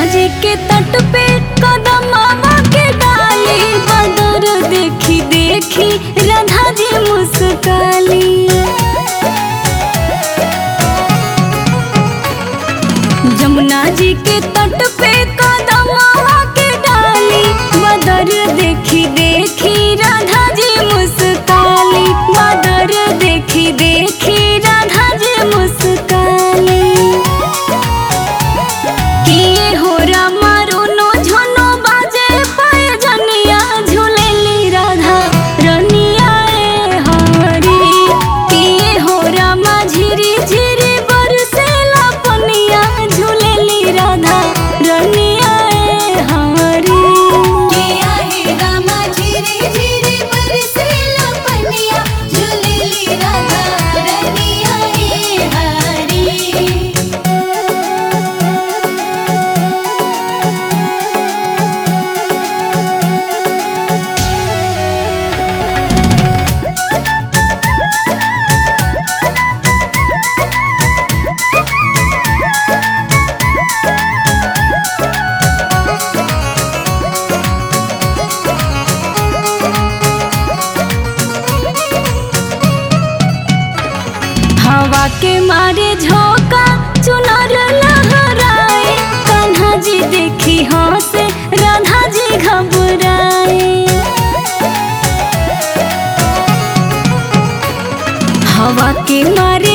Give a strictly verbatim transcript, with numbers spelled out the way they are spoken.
जी के तट पे कदमवा के डाली, बदर देखी देखी राधा जी मुस्काली। जमुना जी के तट पे कदमवा के डाली, बदर देखी देखी राधा जी मुस्काली। बदर देखी देखी राधा जी मुस्काली। किए हो रामा रोनो झनो बाजे पाए जनिया, झूलेली राधा रनिया ए हरी। किए हो रामा झिरी झिरी बरसेला पनिया, झूलेली राधा रनिया ए हरी। किया है रामा झिरी झिरी बरसेला पनिया, झूलेली राधा रनिया ए हरी। हवा के मारे झोंका चुनर लहराए, कान्हा जी देखी हंसे राधा जी घबराए। हवा के मारे